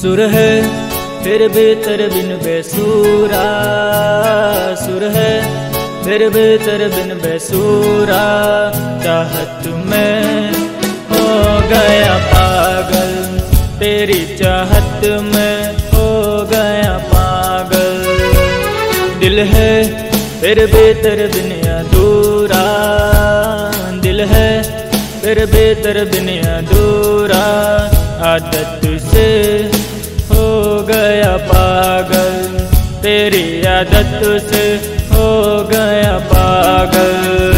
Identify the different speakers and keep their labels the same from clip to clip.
Speaker 1: सुर है फिर भी तेरे बिन बेसुरा, सुर है फिर भी तेरे बिन बेसुरा। चाहत में हो गया पागल, तेरी चाहत में हो गया पागल। दिल है फिर भी तेरे बिन अधूरा, दिल है फिर भी तेरे बिन अधूरा। आदत से हो गया पागल, तेरी आदत से हो गया पागल।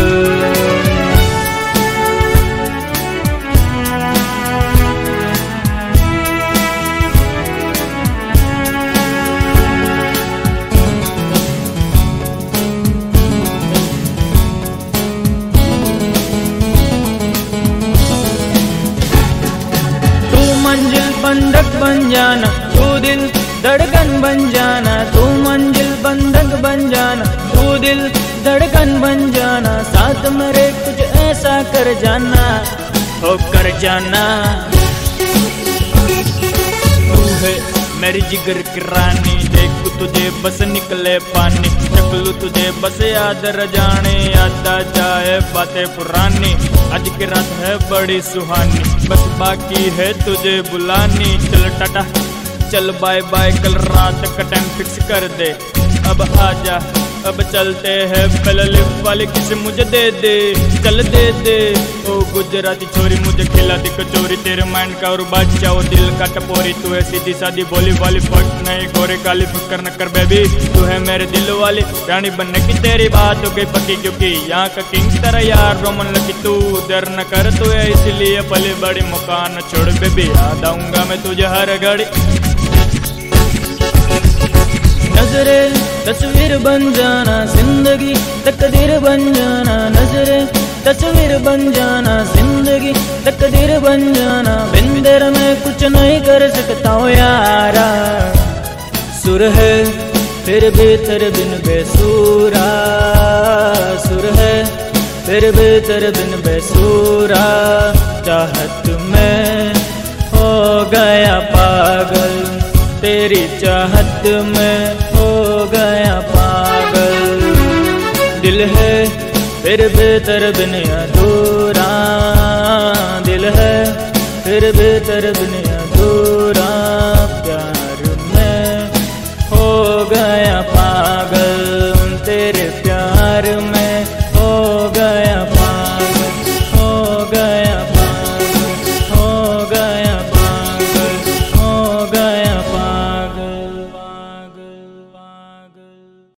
Speaker 1: मंजिल बंधक बन जाना, तू दिल धड़कन बन जाना। तू मंजिल बंधक बन जाना, तू दिल धड़कन बन जाना। साथ मेरे कुछ ऐसा कर जाना, हो कर जाना। तू है मेरी जिगर की रानी, देखू तुझे बस निकले पानी। चकलू तुझे बस याद र जाने, याद आ जाए बातें पुरानी। आज की रात है बड़ी सुहानी, बस बाकी है तुझे बुलानी। चल टाटा चल बाय बाय, कल रात का टाइम फिक्स कर दे। अब आजा अब चलते हैं, पहले लिफ्ट वाली किस मुझे दे दे, चल दे दे। ओ गुजराती छोरी मुझे खिला दी कचोरी, तेरे माइंड का और बादशाह वो दिल का टपोरी। तू है सीधी सादी भोली भाली, फट नहीं गोरे काली, फिक्र न कर बेबी। तू है मेरे दिल वाली रानी, बनने की तेरी बात हो गई पक्की, क्योंकि यहाँ का किंग तेरा यार रोमन लकी। तू डर न कर, तू है इसलिए पली बड़ी मकान छोड़ बेबी, याद आऊंगा मैं तुझे हर घड़ी। नजरे तस्वीर बन जाना, जिंदगी तकदीर बन जाना। नजरे तस्वीर बन जाना, जिंदगी तकदीर बन जाना। बिन तेरे मैं कुछ नहीं कर सकता हूँ यारा। सुर है फिर भी तेरे बिन बेसुरा, सुर है फिर भी तेरे बिन बेसुरा। चाहत में हो गया पागल, तेरी चाहत में हो गया पागल। दिल है फिर भी तेरे बिन अधूरा, दिल है फिर भी तेरे बिन अधूरा। प्यार में हो गया पागल, तेरे प्यार में हो गया पागल।